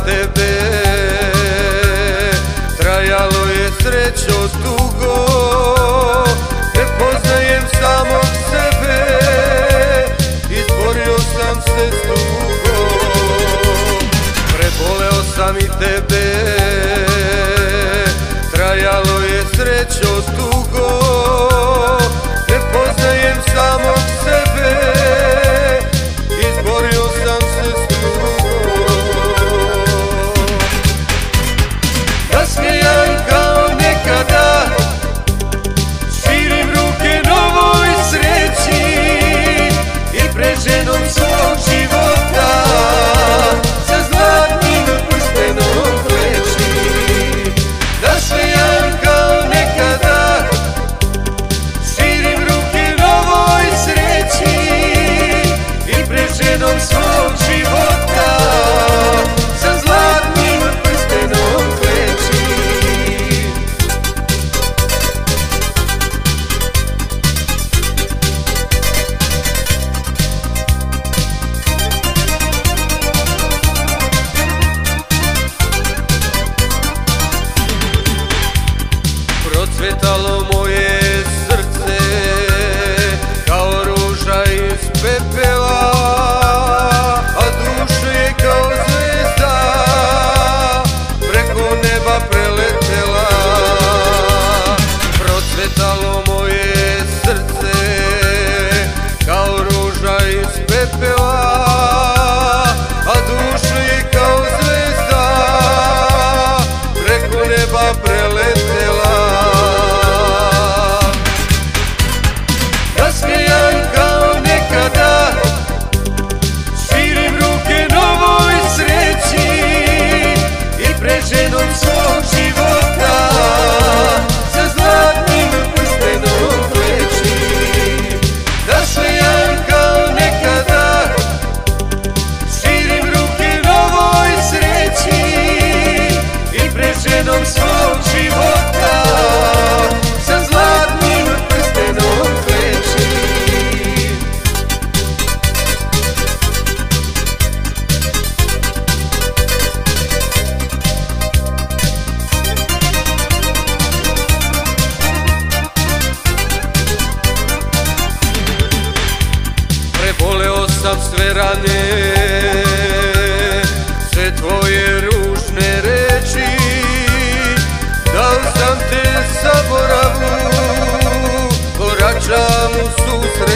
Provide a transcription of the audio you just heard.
tebe, trajalo je srećo dugo, ne poznajem samog sebe, izborio sam se s tugom. Preboleo sam i tebe, trajalo je srećo dugo, ne poznajem samog sebe, izborio sam se s tugom. Nasmijan kao nekada, širim ruke novoj sreći i pred ženom svog života sa zlatnim prstenom kleči. Nasmijan kao nekada, širim ruke novoj sreći i pred ženom svog života sa zlatnim prstenom kleči. Procvetalo moje srce kao ruža iz pepela, a duša je kao zvezda preko neba preletela. Procvetalo moje srce kao ruža iz pepela, a duša je kao zvezda preko neba preletela. Nasmijan kao nekada, širim ruke novoj sreći i pred ženom svog života sa zlatnim prstenom kleči. Nasmijan kao nekada, širim ruke novoj sreći i pred ženom svog života sa zlatnim prstenom kleči. Preboleo sam sve rane, sve tvoje ružne reči, dao sam te zaboravu, koračam u susret